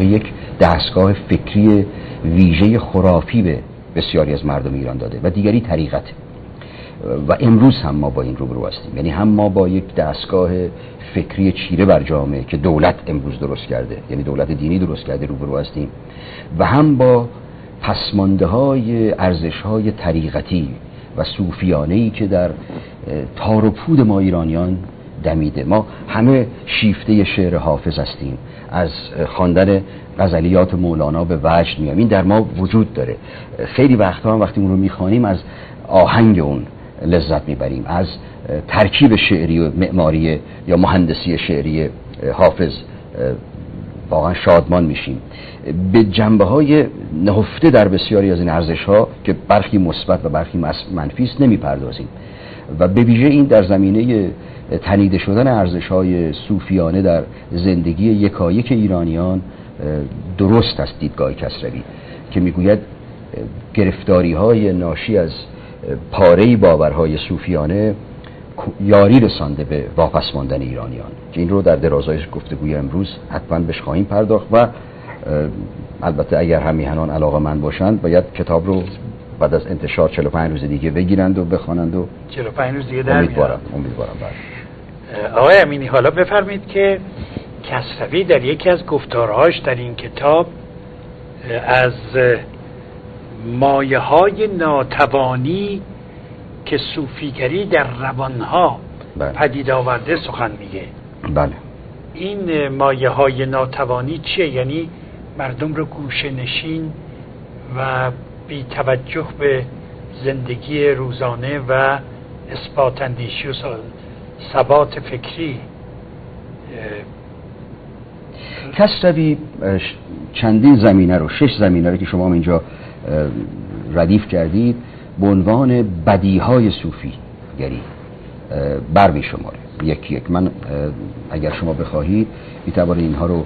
یک دستگاه فکری ویژه خرافی به بسیاری از مردم ایران داده و دیگری طریقت. و امروز هم ما با این روبرو هستیم، یعنی هم ما با یک دستگاه فکری چیره بر جامعه که دولت امروز درست کرده، یعنی دولت دینی درست کرده، روبرو هستیم، و هم با پسمانده های ارزش های طریقتی و صوفیانه‌ای که در تار و پود ما ایرانیان دمیده. ما همه شیفته شعر حافظ هستیم، از خواندن غزلیات مولانا به وجد میام، این در ما وجود داره. خیلی وقتها هم وقتی اون رو میخوانیم از آهنگ اون لذت میبریم، از ترکیب شعری و معماری یا مهندسی شعری حافظ واقعا شادمان میشیم. به جنبه های نهفته در بسیاری از این ارزش ها که برخی مثبت و برخی منفی است نمیپردازیم و به ویژه این در زمینه تنیده شدن ارزش های صوفیانه در زندگی یکایک ایرانیان درست است دیدگاه کسروی که میگوید گرفتاری های ناشی از پاره‌ای باورهای صوفیانه یاری رسانده به واپس ماندن ایرانیان، که این رو در درازای گفتگوی امروز حتما بهش خواهیم پرداخت و البته اگر هم میهنان علاقه‌مند باشند باید کتاب رو بعد از انتشار 45 روز دیگه بگیرند و بخوانند و 45 روز دیگه در امیدوارم آقای امینی حالا بفرمایید که کسروی در یکی از گفتارهاش در این کتاب از مایه‌های ناتوانی که صوفیگری در روانها پدید آورده سخن میگه. بله. این مایه‌های ناتوانی چیه؟ یعنی مردم رو گوشه نشین و بی توجه به زندگی روزانه و اثبات اندیشی و ثبات فکری. کسروی چندین زمینه رو 6 زمینه رو که شما هم اینجا ردیف کردید به عنوان بدیهای صوفیگری بر می شماره یکی یک. من اگر شما بخواهید میتوانید اینها رو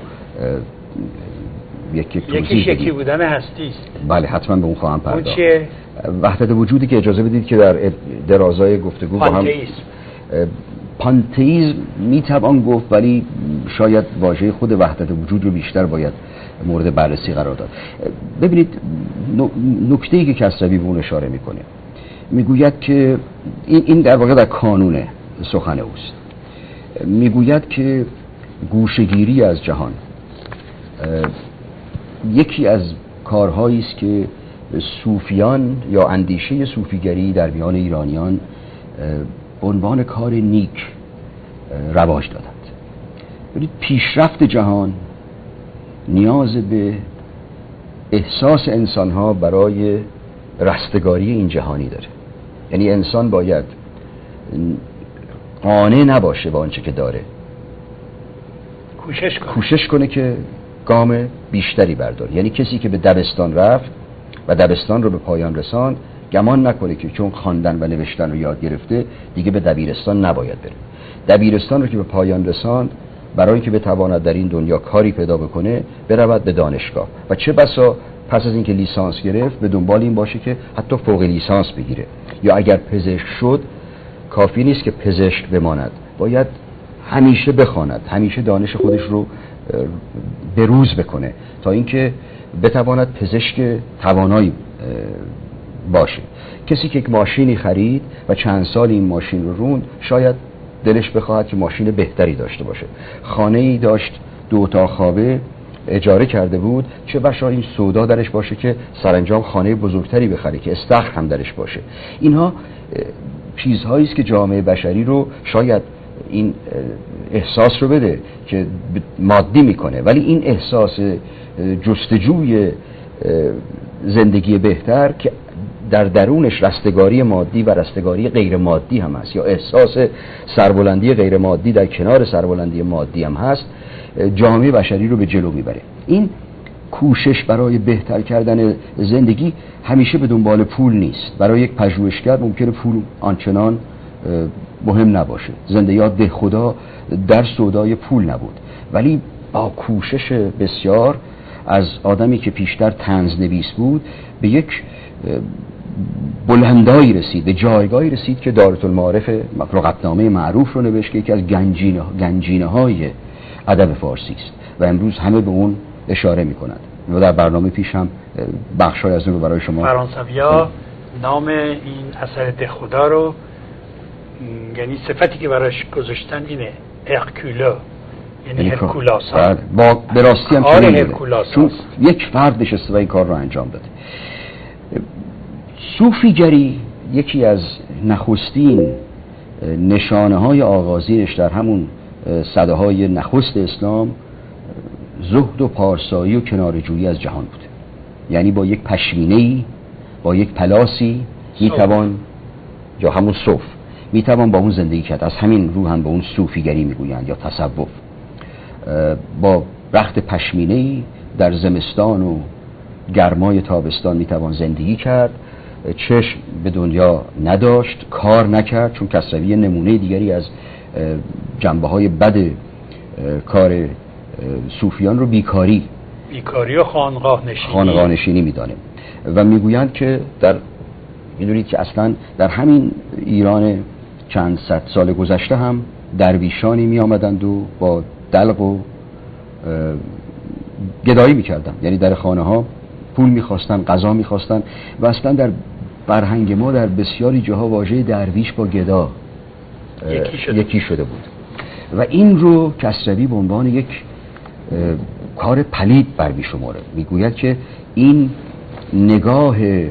یک توضیح بدید. یکی بودن هستی است. بله حتما به اون خواهم پرداخت. وحدت وجودی که اجازه بدید که در درازای گفتگو با هم پانتئیسم میتوان گفت، ولی شاید واژه خود وحدت وجود رو بیشتر باید مورد بررسی قرار داد. ببینید نکته‌ای که کسروی به اون اشاره میکنه، میگوید که این در واقع در کانون سخن اوست، میگوید که گوشه‌گیری از جهان یکی از کارهایی است که صوفیان یا اندیشه صوفیگری در میان ایرانیان به عنوان کار نیک رواج دادند. ببینید پیشرفت جهان نیاز به احساس انسانها برای رستگاری این جهانی داره، یعنی انسان باید قانع نباشه با آنچه که داره، کوشش کنه که گام بیشتری برداره. یعنی کسی که به دبستان رفت و دبستان رو به پایان رساند گمان نکنه که چون خواندن و نوشتن رو یاد گرفته دیگه به دبیرستان نباید بره. دبیرستان رو که به پایان رساند برای اینکه بتواند در این دنیا کاری پیدا بکنه برود به دانشگاه و چه بسا پس از اینکه لیسانس گرفت به دنبال این باشه که حتی فوق لیسانس بگیره، یا اگر پزشک شد کافی نیست که پزشک بماند، باید همیشه بخواند، همیشه دانش خودش رو بروز بکنه تا اینکه بتواند پزشک توانایی باشه. کسی که یک ماشینی خرید و چند سال این ماشین رو روند شاید دلش بخواهد که ماشین بهتری داشته باشه. خانه‌ای داشت 2 اتاق خوابه اجاره کرده بود، چه بسا این سودا درش باشه که سرانجام خانه بزرگتری بخره که استخر هم درش باشه. اینها چیزهایی است که جامعه بشری رو شاید این احساس رو بده که مادی میکنه، ولی این احساس جستجوی زندگی بهتر که در درونش رستگاری مادی و رستگاری غیر مادی هم هست، یا احساس سربلندی غیر مادی در کنار سربلندی مادی هم هست، جامعه بشری رو به جلو میبره. این کوشش برای بهتر کردن زندگی همیشه به دنبال پول نیست. برای یک پژوهشگر ممکنه پول آنچنان مهم نباشه، زنده یاد ده خدا در سودای پول نبود، ولی با کوشش بسیار از آدمی که پیشتر طنزنویس بود به یک بلندایی رسید، به جایگاهی رسید که دارالمعارف لغتنامه معروف رو نوشت که یکی از گنجینه های ادب فارسی است و امروز همه به اون اشاره میکنند و در برنامه پیش هم بخشای از اون رو برای شما فرانسوی‌ها نام این اثر ده خدا رو، یعنی صفتی که براش گذاشتن اینه هرکولا، یعنی هرکولاس ها. با به راستی هم چون یک فرد نشسته و این کار رو انجام داده. صوفیگری یکی از نخستین نشانه های آغازینش در همون سده های نخست اسلام زهد و پارسایی و کناره‌جویی از جهان بوده. یعنی با یک پشمینه‌ای، با یک پلاسی میتوان، یا همون صوف، میتوان با اون زندگی کرد. از همین رو هم به اون صوفیگری میگویند یا تصوف. با رخت پشمینه‌ای در زمستان و گرمای تابستان میتوان زندگی کرد، چشم به دنیا نداشت، کار نکرد، چون کسروی نمونه دیگری از جنبه‌های بد کار صوفیان رو بیکاری و خانقاه نشینی میدانه و میگویند که میدونید که اصلا در همین ایران چند صد سال گذشته هم درویشانی می آمدند و با دلق و گدایی میکردن، یعنی در خانه ها پول میخواستن، غذا میخواستن و اصلا در فرهنگ ما در بسیاری جاها واژه درویش با گدا یکی شده بود و این رو کسروی به عنوان یک کار پلید برمی‌شماره. میگوید که این نگاه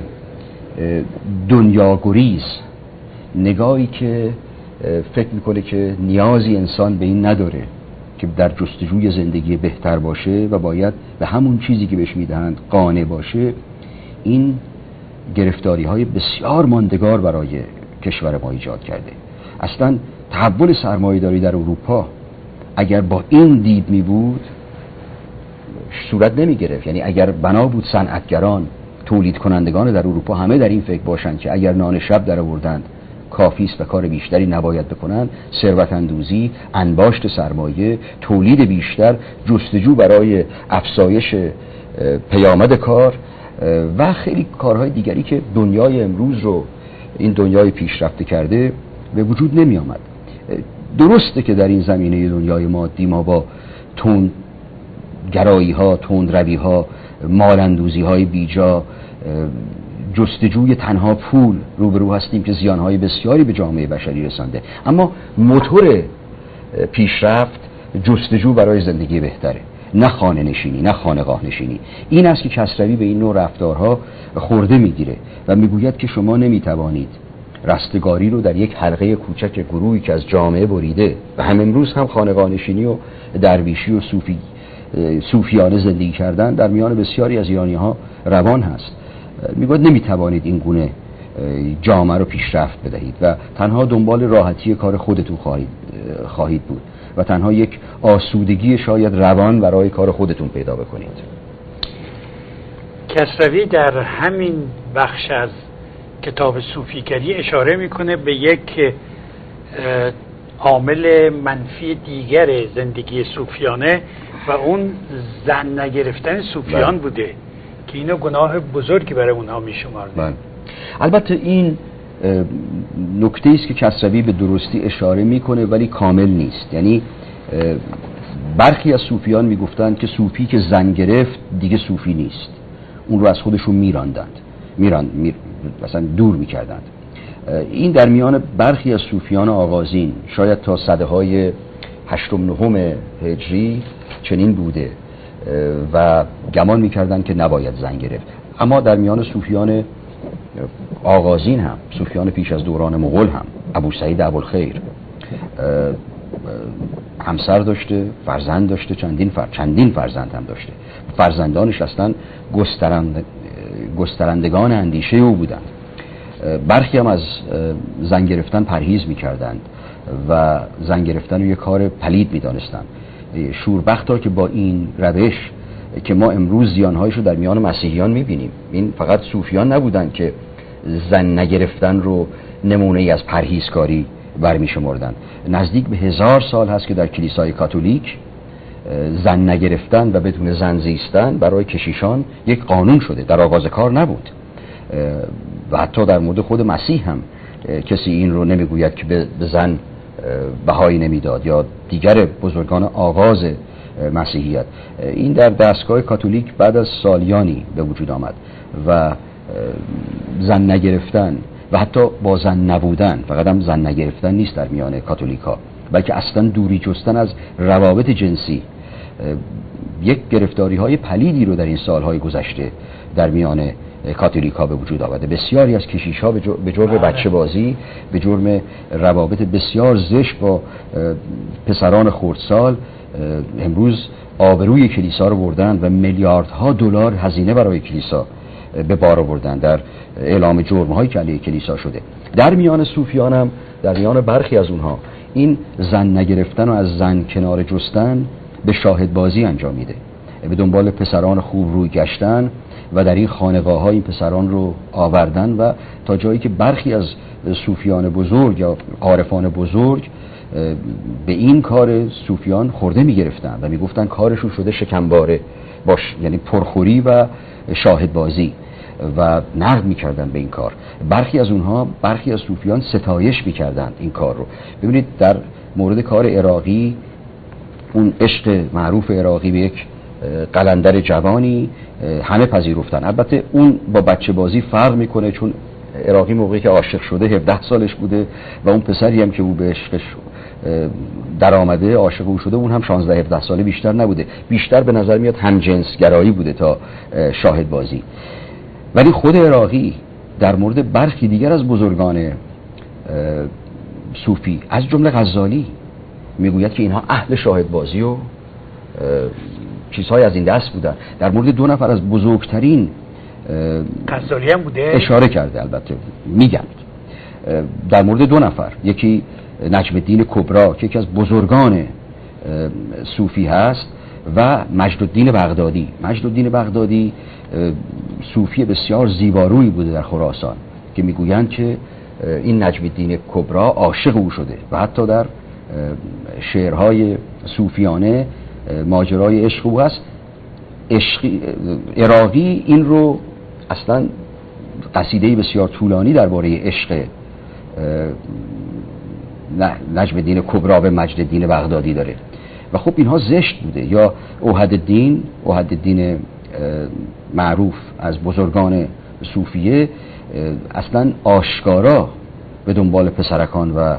دنیاگریز، نگاهی که فکر میکنه که نیازی انسان به این نداره که در جستجوی زندگی بهتر باشه و باید به همون چیزی که بهش میدهند قانع باشه، این گرفتاری های بسیار ماندگار برای کشور ما ایجاد کرده. اصلا تحول سرمایه‌داری در اروپا اگر با این دید می بود صورت نمی گرفت. یعنی اگر بنا بود صنعتگران، تولید کنندگان در اروپا همه در این فکر باشند که اگر نان شب در آوردند کافی است و کار بیشتری نباید بکنند، ثروت اندوزی، انباشت سرمایه، تولید بیشتر، جستجو برای افزایش پیامد کار و خیلی کارهای دیگری که دنیای امروز رو، این دنیای پیشرفته کرده، به وجود نمی آمد. درسته که در این زمینه دنیای مادی ما با تند گرایی ها، تند روی ها، مالندوزی های بیجا، جستجوی تنها پول روبرو هستیم که زیانهای بسیاری به جامعه بشری رسانده. اما موتور پیشرفت جستجو برای زندگی بهتره، نه خانه نشینی، نه خانقاه نشینی. این است که کسروی به این نوع رفتارها خورده میگیره و میگوید که شما نمیتوانید رستگاری رو در یک حلقه کوچک گروهی که از جامعه بریده و هم امروز هم خانقاه نشینی و درویشی و صوفیانه زندگی کردن در میان بسیاری از ایرانی ها روان هست. میگوید نمیتوانید این گونه جامعه رو پیشرفت بدهید و تنها دنبال راحتی کار خودتون خواهید بود و تنها یک آسودگی شاید روان برای کار خودتون پیدا بکنید. کسروی در همین بخش از کتاب صوفیگری اشاره میکنه به یک عامل منفی دیگر زندگی صوفیانه و اون زن نگرفتن صوفیان بوده که اینو گناه بزرگی برای اونها میشمارده. البته این نکته است که کسروی به درستی اشاره میکنه ولی کامل نیست. یعنی برخی از صوفیان میگفتند که صوفی که زن گرفت دیگه صوفی نیست، اون رو از خودشون میراندند، مثلا دور میکردند. این در میان برخی از صوفیان آغازین شاید تا سده های 8 و 9 هجری چنین بوده و گمان میکردند که نباید زن گرفت. اما در میان صوفیان آغازین هم، صوفیان پیش از دوران مغول هم، ابو سعید ابوالخیر همسر داشته، فرزند داشته، چندین فرزند هم داشته. فرزندانش اصلا گسترندگان اندیشه او بودند. برخی هم از زن گرفتن پرهیز میکردند و زن گرفتن رو یک کار پلید میدانستند. شوربختا که با این روش که ما امروز زیانهایش رو در میان مسیحیان میبینیم. این فقط صوفیان نبودند که زن نگرفتن رو نمونه ای از پرهیزکاری برمی شمردن. نزدیک به 1000 سال هست که در کلیسای کاتولیک زن نگرفتن و بدون زن زیستن برای کشیشان یک قانون شده، در آغاز کار نبود و حتی در مورد خود مسیح هم کسی این رو نمیگوید که به زن بهایی نمیداد یا دیگر بزرگان آغاز مسیحیت. این در دستگاه کاتولیک بعد از سالیانی به وجود آمد و زن نگرفتن و حتی با زن نبودن، فقط هم زن نگرفتن نیست در میان کاتولیک ها، بلکه اصلا دوری جستن از روابط جنسی، یک گرفتاری های پلیدی رو در این سالهای گذشته در میان کاتولیک ها به وجود آورده. بسیاری از کشیش ها به جرم بچه بازی، به جرم روابط بسیار زشت با پسران خردسال امروز آبروی کلیسا رو بردن و میلیاردها دلار هزینه برای کلیسا به بار آوردن در اعلام جرم‌هایی که علیه کلیسا شده. در میان صوفیان هم، در میان برخی از اونها، این زن نگرفتن و از زن کنار جستن به شاهد بازی انجام میده، به دنبال پسران خوب روی گشتن و در این خانقاه‌ها این پسران رو آوردن و تا جایی که برخی از صوفیان بزرگ یا عارفان بزرگ به این کار صوفیان خورده میگرفتن و میگفتن کارشون شده شکمباره باش، یعنی پرخوری و شاهد بازی، و نقد میکردن به این کار. برخی از اونها، برخی از صوفیان ستایش میکردن این کار رو. ببینید در مورد کار عراقی، اون عشق معروف عراقی به یک قلندر جوانی همه پذیرفتن. البته اون با بچه بازی فرق میکنه، چون عراقی موقعی که عاشق شده 17 سالش بوده و اون پسری هم که او به عشقش در آمده، عاشق او شده، اون هم 16-17 ساله بیشتر نبوده. بیشتر به نظر میاد همجنسگرایی بوده تا شاهد بازی. ولی خود عراقی در مورد برخی دیگر از بزرگان صوفی از جمله غزالی میگوید که اینها اهل شاهد بازی و چیزهای از این دست بودن. در مورد 2 نفر از بزرگترین غزالی هم بوده اشاره کرده. البته میگن در مورد 2 نفر، یکی نجم الدین کبرا که یکی از بزرگان صوفی هست و مجد الدین بغدادی. مجد الدین بغدادی صوفی بسیار زیبارویی بوده در خراسان که میگویند که این نجم الدین کبرا عاشق او شده و حتی در شعرهای صوفیانه ماجرای عشق او هست. عراقی این رو اصلا قصیده بسیار طولانی درباره عشق نجم الدین کبرا به مجد الدین بغدادی داره و خب اینها زشت بوده. یا اوحد الدین معروف از بزرگان صوفیه اصلا آشکارا به دنبال پسرکان و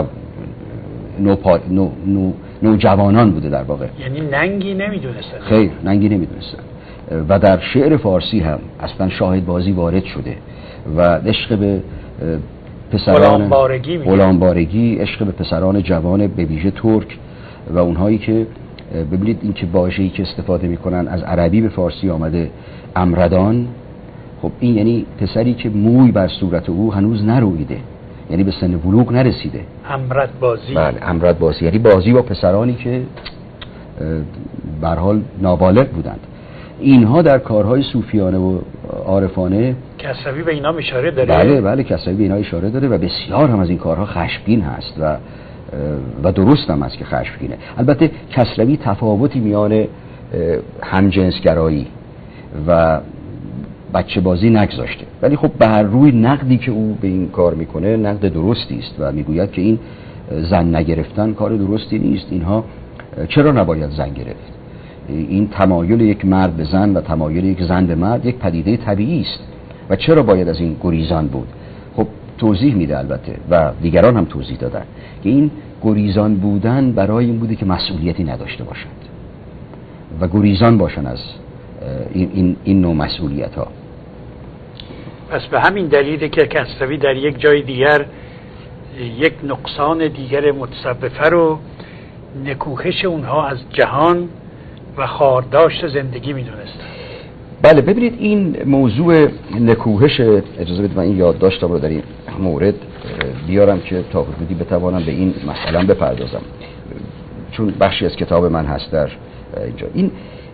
نوجوانان بوده در واقع. یعنی ننگی نمیدونستن. خیر، ننگی نمیدونستن. و در شعر فارسی هم اصلا شاهد بازی وارد شده و عشق به پسران غلامبارگی، عشق به پسران جوان به ویژه ترک و اونهایی که ببینید این که واژه‌ای که استفاده میکنن از عربی به فارسی آمده، امردان. خب این یعنی پسری که موی بر صورت او هنوز نرویده، یعنی به سن بلوغ نرسیده. امرد بازی. بله، امرد بازی یعنی بازی با پسرانی که به هر حال نابالغ بودند. اینها در کارهای صوفیانه و عارفانه کسروی به اینا اشاره داره. بله کسروی به اینا اشاره داره و بسیار هم از این کارها خشمگین هست و درست هم است که خشمگینه. البته کسروی تفاوتی میان همجنسگرایی و بچه بازی نگذاشته، ولی خب به هر روی نقدی که او به این کار میکنه نقد درستی است و میگوید که این زن نگرفتن کار درستی نیست. اینها چرا نباید زن گرفت؟ این تمایل یک مرد به زن و تمایل یک زن به مرد یک پدیده طبیعی است و چرا باید از این گریزان بود؟ خب توضیح میده البته و دیگران هم توضیح دادن که این گریزان بودن برای این بوده که مسئولیتی نداشته باشند و گریزان باشن از این نوع مسئولیت ها. پس به همین دلیله که کسروی در یک جای دیگر یک نقصان دیگر متصوفه رو نکوهش اونها از جهان و خارداشت زندگی میدونست. بله ببینید این موضوع نکوهش، اجازه بدید من این یادداشتم رو در این مورد بیارم که تا حدودی بتوانم به این مسئله بپردازم، چون بخشی از کتاب من هست در اینجا. این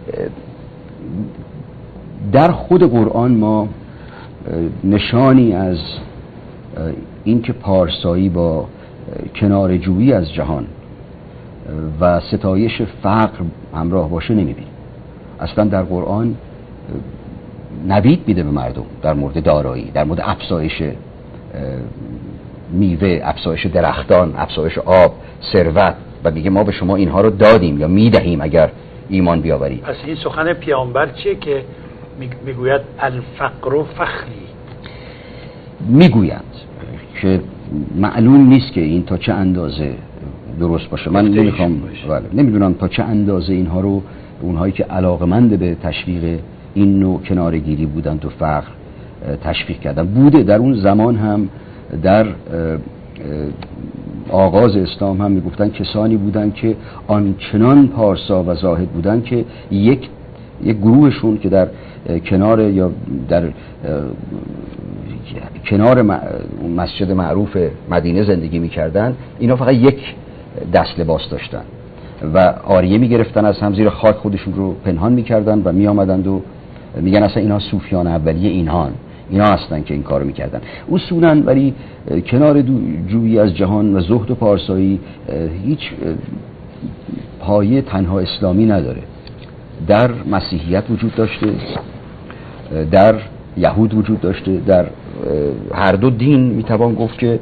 در خود قرآن ما نشانی از این که پارسایی با کناره‌جویی از جهان و ستایش فقر همراه باشه نمیبینیم. اصلا در قرآن نوید میده به مردم در مورد دارایی، در مورد افزایش میوه، افزایش درختان، افزایش آب، ثروت، و میگه ما به شما اینها رو دادیم یا میدهیم اگر ایمان بیاوری. پس این سخن پیامبر چیه که میگوید الفقر و فخری؟ میگویند که معلوم نیست که این تا چه اندازه درست باشه. من نمیدونم تا چه اندازه اینها رو اونهایی که علاقمند به تشویق این نوع کنارگیری بودند و فقر تشویق کردن بوده. در اون زمان هم در آغاز اسلام هم میگفتن کسانی بودن که آنچنان پارسا و زاهد بودن که یک گروهشون که در کنار یا در کنار مسجد معروف مدینه زندگی میکردن، اینا فقط یک دست لباس داشتن و آریه میگرفتن از هم، زیر خاک خودشون رو پنهان میکردن و میآمدند و میگن اصلا اینا صوفیان اولیه اینا هستن که این کارو میکردن. اصولا ولی کنار جویی از جهان و زهد و پارسایی هیچ پایه تنها اسلامی نداره. در مسیحیت وجود داشته، در یهود وجود داشته، در هر دو دین میتوان گفت که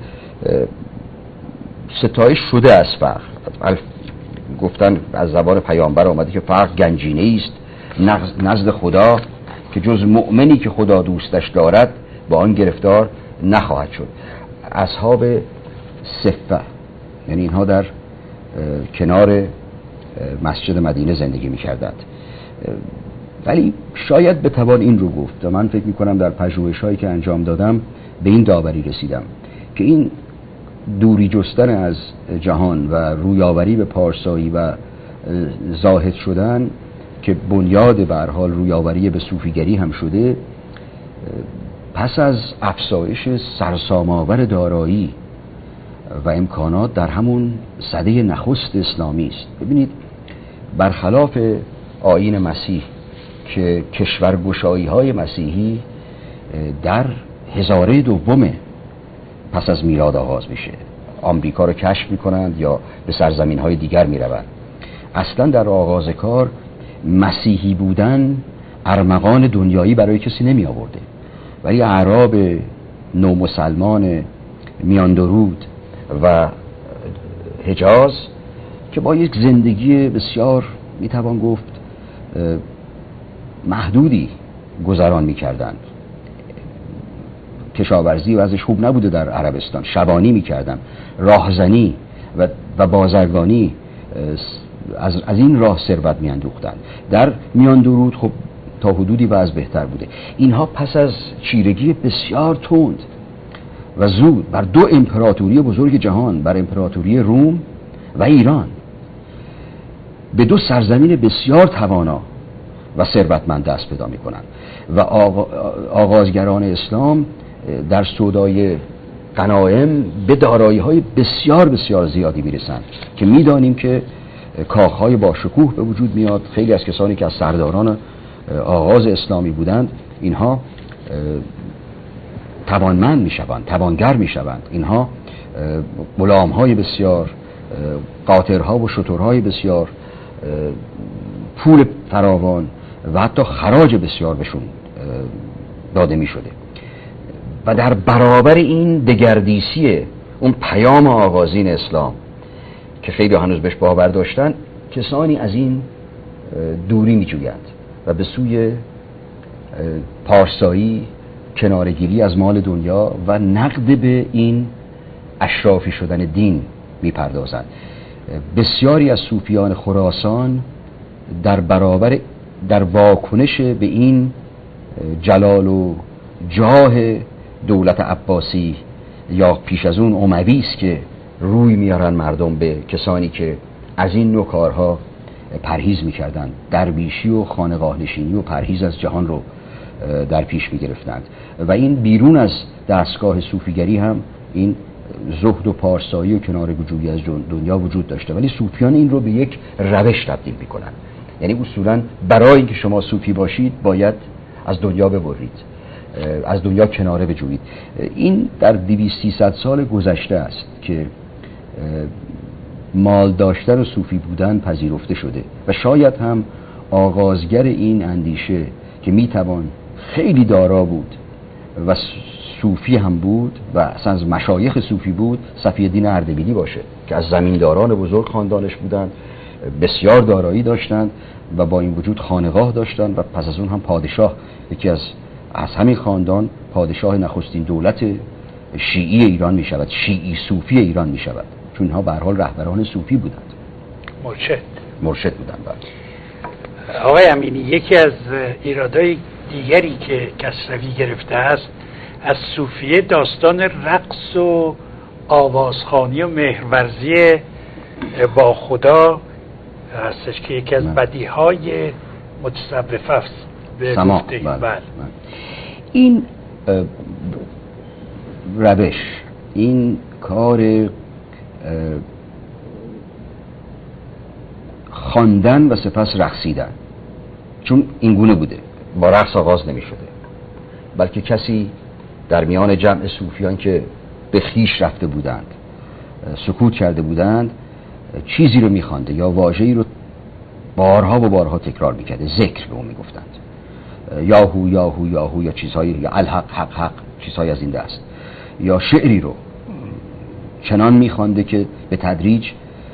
ستایش شده از فقر. گفتن از زبان پیامبر آمده که فقر گنجینه است نزد خدا که جز مؤمنی که خدا دوستش دارد با آن گرفتار نخواهد شد. اصحاب صفه یعنی اینها در کنار مسجد مدینه زندگی می‌کردند. ولی شاید بتوان این رو گفت و من فکر می‌کنم در پژوهش‌هایی که انجام دادم به این داوری رسیدم که این دوری جستن از جهان و رویاوری به پارسایی و زاهد شدن که بنیاد به هر حال رویاوری به صوفیگری هم شده، پس از افزایش سرسام‌آور دارایی و امکانات در همون سده نخست اسلامی است. ببینید برخلاف آیین مسیح که کشورگشایی‌های مسیحی در هزاره دوم پس از میلاد آغاز میشه، آمریکا رو کشف میکنند یا به سرزمین‌های دیگر میروند. اصلا در آغاز کار مسیحی بودن ارمغان دنیایی برای کسی نمی آورده، ولی اعراب نومسلمان میان درود و حجاز که با یک زندگی بسیار میتوان گفت محدودی گذران میکردند، کشاورزی و ازش خوب نبوده در عربستان، شبانی میکردن، راهزنی و بازرگانی، از این راه ثروت میاندوختند. در میان درود خب تا حدودی وضع بهتر بوده. اینها پس از چیرگی بسیار تند و زود بر دو امپراتوری بزرگ جهان، بر امپراتوری روم و ایران، به دو سرزمین بسیار توانا و ثروتمند دست پیدا میکنند و آغازگران اسلام در سودای غنایم به دارایی‌های بسیار بسیار زیادی میرسند که میدانیم که کاخهای با شکوه به وجود میاد. خیلی از کسانی که از سرداران آغاز اسلامی بودند اینها توانمند میشوند، توانگر میشوند. اینها غلام‌های بسیار، قاطرها و شترهای بسیار، پول فراوان و حتی خراج بسیار بهشون داده می شده و در برابر این دگردیسی اون پیام آغازین اسلام که خیلی هنوز بهش باور داشتن، کسانی از این دوری می جویند و به سوی پارسایی، کنارگیری از مال دنیا و نقد به این اشرافی شدن دین می پردازند. بسیاری از صوفیان خراسان در واکنش به این جلال و جاه دولت عباسی یا پیش از اون اموی است که روی میارن مردم به کسانی که از این نوع کارها پرهیز میکردند، درویشی و خانقاه نشینی و پرهیز از جهان رو در پیش میگرفتند و این بیرون از دستگاه صوفیگری هم این زهد و پارسایی و کنارگویی از دنیا وجود داشته، ولی صوفیان این رو به یک روش تبدیل میکنن. یعنی اصولا برای اینکه شما صوفی باشید باید از دنیا ببرید، از دنیا کناره بجویید. این در 200-300 سال گذشته است که مال داشتن و صوفی بودن پذیرفته شده و شاید هم آغازگر این اندیشه که میتوان خیلی دارا بود و صوفی هم بود و اصلا از مشایخ صوفی بود، صفی الدین اردبیلی باشه که از زمینداران بزرگ خاندانش بودن بسیار دارایی داشتند و با این وجود خانقاه داشتند و پس از اون هم پادشاه، یکی از همین خاندان پادشاه نخستین دولت شیعی ایران می شود، شیعی صوفی ایران می شود، چون اینها به هر حال رهبران صوفی بودند، مرشد بودند. آقای امینی، یکی از ایرادهای دیگری که کسروی گرفته است از صوفیه داستان رقص و آوازخوانی و مهرورزی با خدا هستش که یکی از بدیهای متصوف است به گفته این. بله. این روش، این کار خواندن و سپس رقصیدن، چون این گونه بوده، با رقص آغاز نمی شده، بلکه کسی در میان جمع صوفیان که به خیش رفته بودند، سکوت کرده بودند، چیزی رو میخوانده یا واژه‌ای رو بارها و بارها تکرار میکرده، ذکر به اون میگفتند، یاهو یاهو یاهو یا چیزهایی، یا الحق حق حق، چیزهایی از این دست، یا شعری رو چنان میخوانده که به تدریج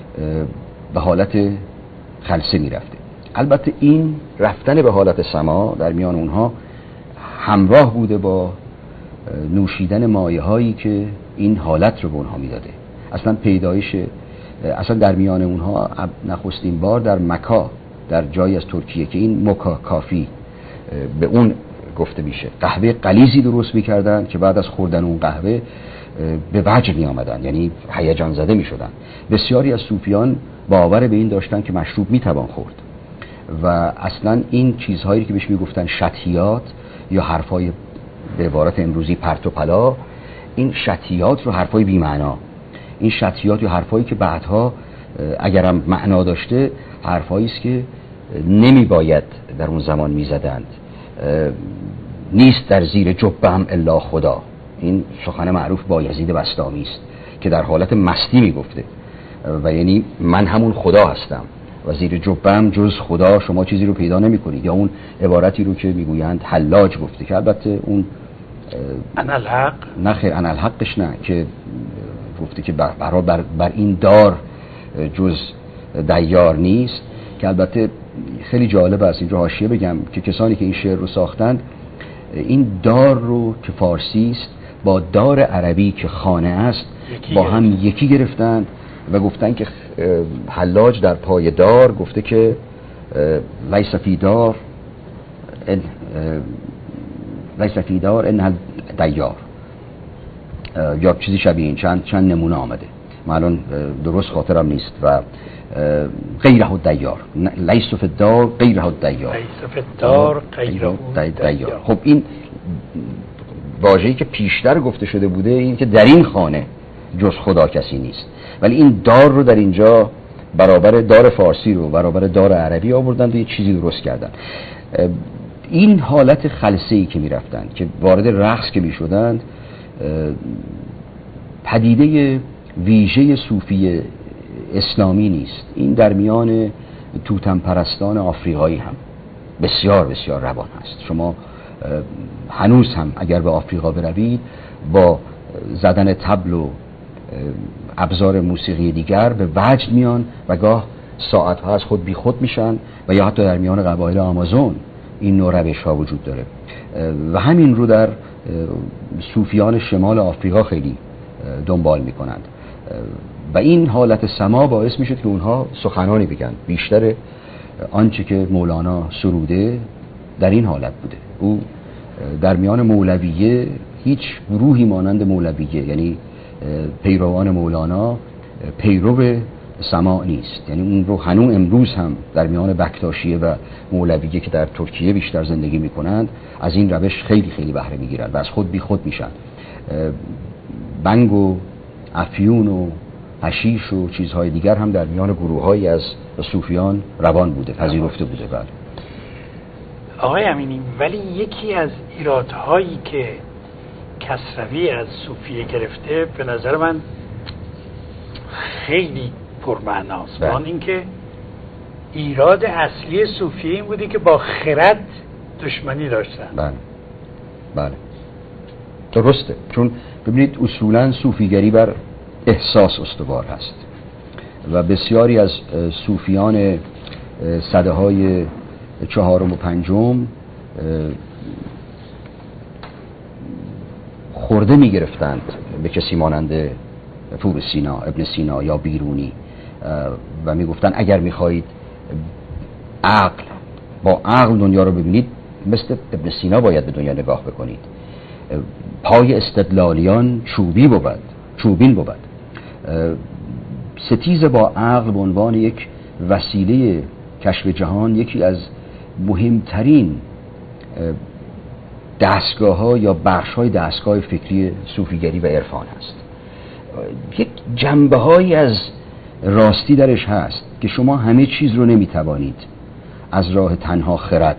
به حالت خلسه میرفته. البته این رفتن به حالت سما در میان اونها همراه بوده با نوشیدن مایه هایی که این حالت رو به اونها میداده. اصلا پیدایش اصلا در میان اونها نخستین بار در مکا، در جایی از ترکیه که این مکا کافی به اون گفته میشه، قهوه غلیظی درست میکردن که بعد از خوردن اون قهوه به وجد می آمدن، یعنی هیجان زده می شدن. بسیاری از صوفیان باور به این داشتن که مشروب می توان خورد و اصلا این چیزهایی که بهش می گفتن شطحیات یا حرفای به عبارت امروزی پرت و پلا، این شطحیات رو حرفای بی معنا، این شطحیات یا حرفایی که بعدها اگرم معنا داشته حرفایی است که نمی باید در اون زمان می زدند. نیست در زیر جبه‌ام الا خدا، این سخن معروف بایزید بسطامی است که در حالت مستی می گفته و یعنی من همون خدا هستم و زیر جبه‌ام جز خدا شما چیزی رو پیدا نمی کنید. یا اون عبارتی رو که میگویند حلاج گفته که البته اون انالحق نه خیر، انالحقش نه، که گفته که بر این دار جز دیار نیست، که البته خیلی جالب است اینجا حاشیه بگم که کسانی که این شعر رو ساختند این دار رو که فارسی است با دار عربی که خانه است با هم یکی گرفتند و گفتن که حلاج در پای دار گفته که لیس فی دار ان دیار یا چیزی شبیه این، چند نمونه آمده، من الان درست خاطرم نیست، و غیره الدیار، لیس فی الدار غیره الدیار، لیس فی الدار غیره الدیار. خب این واژه‌ای که پیشتر گفته شده بوده این که در این خانه جز خدا کسی نیست، ولی این دار رو در اینجا برابر دار فارسی رو برابر دار عربی آوردن و یه چیزی درست کردن. این حالت خلسه‌ای که می‌رفتن که وارد رقص که می‌شدند پدیده ویژه صوفی اسلامی نیست، این در میان توتم پرستان آفریقایی هم بسیار بسیار روان هست. شما هنوز هم اگر به آفریقا بروید با زدن طبل و ابزار موسیقی دیگر به وجد میان و گاه ساعتها از خود بی خود میشن و یا حتی در میان قبایل آمازون این نوع روش ها وجود داره و همین رو در صوفیان شمال آفریقا خیلی دنبال میکنند و این حالت سما باعث میشد که اونها سخنانی بگن. بیشتر آنچه که مولانا سروده در این حالت بوده. او در میان مولویه هیچ گروهی مانند مولویه، یعنی پیروان مولانا، پیرو سماع نیست. یعنی اون رو هنوز امروز هم در میان بکتاشیه و مولویه که در ترکیه بیشتر زندگی میکنند از این روش خیلی خیلی بهره میگیرند و از خود بی خود میشن. بنگ و افیون و حشیش و چیزهای دیگر هم در میان گروه‌هایی از صوفیان روان بوده، پذیرفته بوده. بله آقای امینی، ولی یکی از ایرادهایی که کسروی از صوفیه گرفته به نظر من خیلی پرمعناست. آن اینکه ایراد اصلی صوفیه این بوده که با خرد دشمنی داشتن. بله بله درسته، چون ببینید اصولا صوفیگری بر احساس استوار هست و بسیاری از صوفیان سده‌های 4 و 5 خورده می گرفتند به کسی مانند طور سینا، ابن سینا یا بیرونی و می گفتند اگر می خواهید با عقل دنیا رو ببینید مثل ابن سینا باید به دنیا نگاه بکنید. پای استدلالیان چوبین بود. ستیز با عقل به عنوان یک وسیله کشف جهان یکی از مهمترین دستگاه‌ها یا بخش‌های دستگاه فکری صوفیگری و عرفان است. یک جنبه‌هایی از راستی درش هست که شما همه چیز رو نمی‌توانید از راه تنها خرد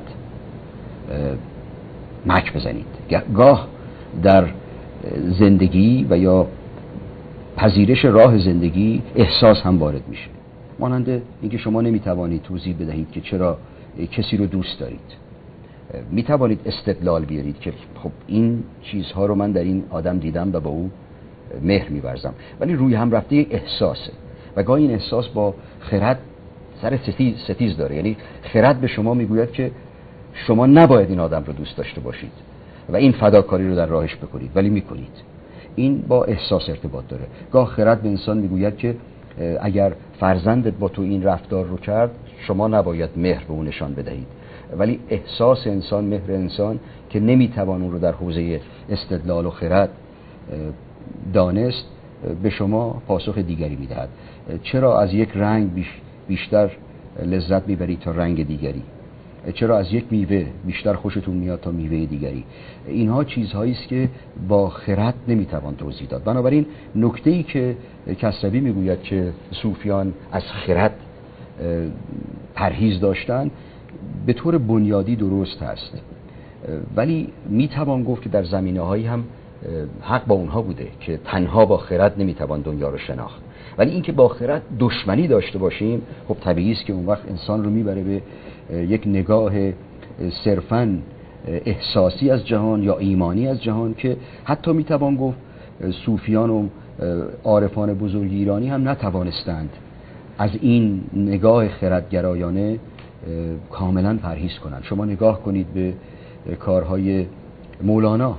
مک بزنید. گاه در زندگی و یا پذیرش راه زندگی احساس هم وارد میشه، مانند اینکه شما نمیتوانید توضیح بدهید که چرا کسی رو دوست دارید. میتوانید استدلال بیارید که خب این چیزها رو من در این آدم دیدم و با او مهر می‌ورزم، ولی روی هم رفته احساسه و گاهی این احساس با خرد سر ستیز داره. یعنی خرد به شما میگوید که شما نباید این آدم رو دوست داشته باشید و این فداکاری رو در راهش بکنید، ولی میکنید. این با احساس ارتباط داره. گاه خرد به انسان میگوید که اگر فرزندت با تو این رفتار رو کرد شما نباید مهر به اون نشان بدهید، ولی احساس انسان، مهر انسان که نمیتوان اون رو در حوزه استدلال و خرد دانست، به شما پاسخ دیگری میدهد. چرا از یک رنگ بیشتر لذت میبرید تا رنگ دیگری؟ چرا از یک میوه بیشتر خوشتون میاد تا میوه دیگری؟ اینها چیزهایی است که با خرد نمیتوان توضیح داد. بنابراین نکته‌ای که کسروی میگوید که صوفیان از خرد پرهیز داشتن به طور بنیادی درست هست، ولی میتوان گفت که در زمینه‌هایی هم حق با اونها بوده که تنها با خرد نمیتوان دنیا رو شناخت. ولی اینکه با خرد دشمنی داشته باشیم خب طبیعی است که اون وقت انسان رو میبره به یک نگاه صرفاً احساسی از جهان یا ایمانی از جهان که حتی میتوان گفت صوفیان و عارفان بزرگ ایرانی هم نتوانستند از این نگاه خردگرایانه کاملا پرهیز کنند. شما نگاه کنید به کارهای مولانا،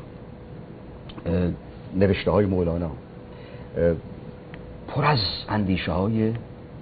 نوشته های مولانا پر از اندیشه های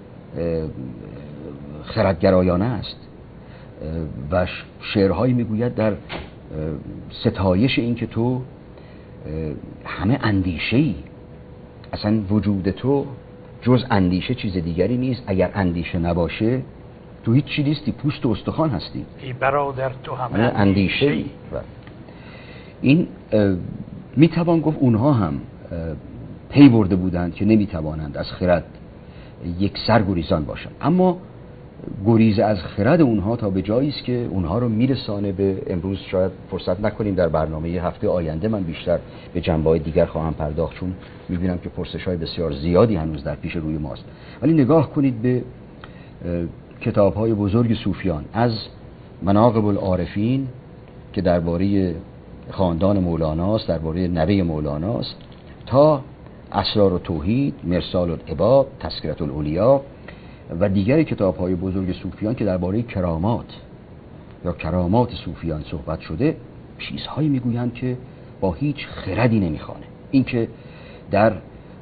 خردگرایانه است و شعرهایی میگوید در ستایش این که تو همه اندیشه‌ای، اصلا وجود تو جز اندیشه چیز دیگری نیست، اگر اندیشه نباشه تو هیچ چیزی نیستی، پوست و استخوان هستی. ای برادر تو همه اندیشه‌ای. این میتوان گفت اونها هم پی برده بودند که نمیتوانند از خرد یک سرگریزان باشند، اما گریز از خرد اونها تا به جایی است که اونها رو میرسانه به امروز. شاید فرصت نکنیم در برنامه هفته آینده من بیشتر به جنبه‌های دیگر خواهم پرداخت، چون میبینم که پرسش‌های بسیار زیادی هنوز در پیش روی ماست. ولی نگاه کنید به کتاب‌های بزرگ صوفیان، از مناقب العارفین که درباره خاندان مولاناست، درباره نوه مولاناست، تا اسرار التوحید، مرسال العباد، تذکرة الاولیا و دیگر کتاب‌های بزرگ صوفیان که درباره کرامات یا کرامات صوفیان صحبت شده، چیزهایی میگویند که با هیچ خردی نمیخوانه. این که در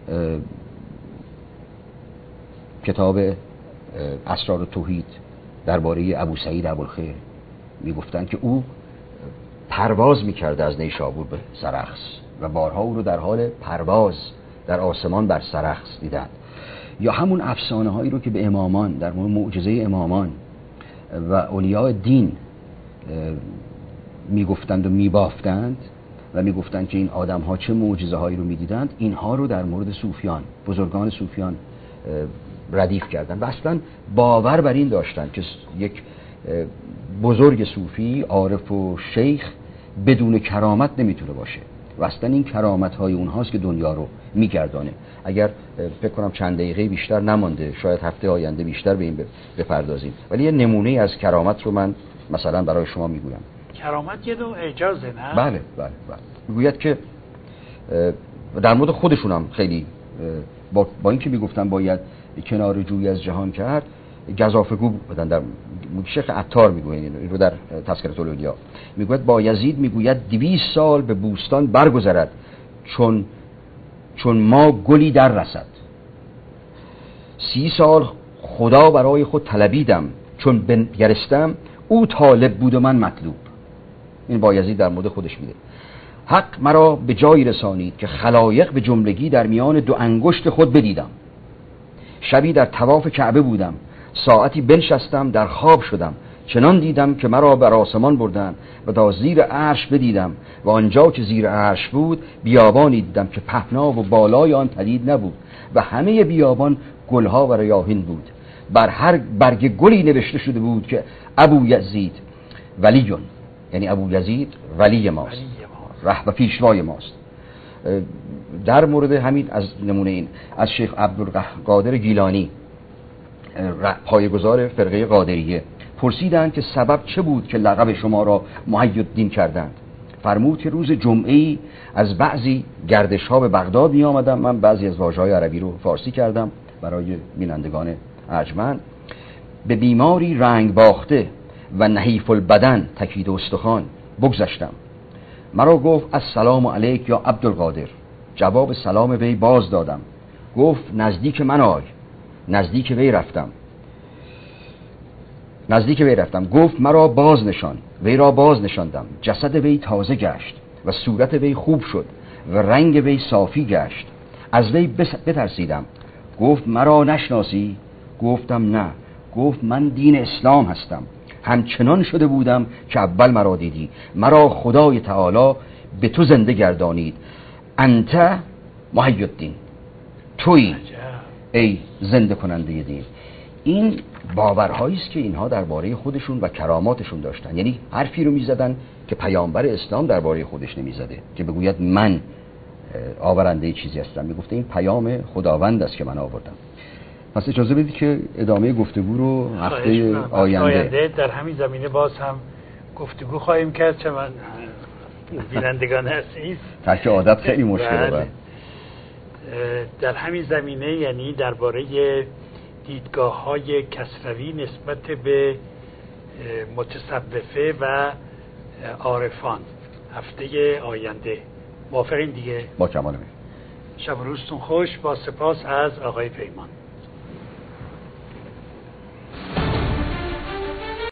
کتاب اسرار التوحید درباره ابو سعید ابوالخیر میگفتند که او پرواز میکرده از نیشابور به سرخس و بارها او رو در حال پرواز در آسمان بر سرخس دیدند. یا همون افسانه هایی رو که به امامان، در مورد معجزه امامان و اولیاء دین میگفتند و میبافتند و میگفتند که این آدم ها چه معجزه هایی رو میدیدند، اینها رو در مورد صوفیان، بزرگان صوفیان ردیف کردند و اصلا باور بر این داشتند که یک بزرگ صوفی، عارف و شیخ بدون کرامت نمیتونه باشه و اصلا این کرامت های اونهاست که دنیا رو میگردانه. اگر فکر کنم چند دقیقه بیشتر نمانده، شاید هفته آینده بیشتر به این بپردازیم، ولی یه نمونه از کرامت رو من مثلا برای شما میگویم. کرامت یه نوع اعجازه، نه؟ بله. میگوید که در مورد خودشون هم خیلی با اینکه میگفتن باید کنار جوی از جهان کرد گزافگو بودن. در شیخ عطار میگوید این رو در تذکرة الاولیا میگوید بایزید میگوید 200 سال به بوستان برگذرد چون ما گلی در رسد. 30 سال خدا برای خود طلبیدم چون بنگرستم او طالب بود و من مطلوب. این بایزید در مورد خودش میده. حق مرا به جایی رسانید که خلایق به جملگی در میان 2 انگشت خود بدیدم. شبی در طواف کعبه بودم، ساعتی بنشستم در خواب شدم، چنان دیدم که مرا بر آسمان بردن و تا زیر عرش بدیدم و آنجا که زیر عرش بود بیابانی دیدم که پهنا و بالای آن پدید نبود و همه بیابان گلها و ریاحین بود. بر هر برگ گلی نوشته شده بود که ابو یزید ولیون، یعنی ابو یزید ولی ماست، رهبر پیشوای ماست. در مورد همین از نمونه این از شیخ عبدالقادر گیلانی پایه‌گذار فرقه قادریه پرسیدند که سبب چه بود که لقب شما را محی‌الدین کردند. فرمود که روز جمعه‌ای از بعضی گردش‌ها به بغداد می آمدم. من بعضی از واژه‌های عربی رو فارسی کردم برای بینندگان ارجمند. به بیماری رنگ باخته و نحیف البدن تکید استخوان بگذشتم. مرا گفت السلام علیک یا عبدالقادر. جواب سلام وی باز دادم. گفت نزدیک من آی. نزدیک وی رفتم. گفت مرا باز نشان. وی را باز نشاندم. جسد وی تازه گشت و صورت وی خوب شد و رنگ وی صافی گشت. از وی بترسیدم. گفت مرا نشناسی؟ گفتم نه. گفت من دین اسلام هستم. همچنان شده بودم که اول مرا دیدی. مرا خدای تعالی به تو زنده گردانید. انت محی‌الدین، تویی ای زنده کننده دین. این باورهایی است که اینها درباره خودشون و کراماتشون داشتن. یعنی حرفی رو میزدن که پیامبر اسلام درباره خودش نمیزده، که بگوید من آورنده چیزی هستم. میگفته این پیام خداوند است که من آوردم. پس اجازه بدید که ادامه گفتگو رو هفته آینده در همین زمینه باز هم گفتگو خواهیم کرد، چون من بینندگان هستید ترک عادت خیلی مشکله. در همین زمینه یعنی درباره دیدگاه‌های کسروی نسبت به متصوفه و عارفان هفته آینده. موافقین دیگه؟ با کمال میل. شب و روزتون خوش. با سپاس از آقای پیمان.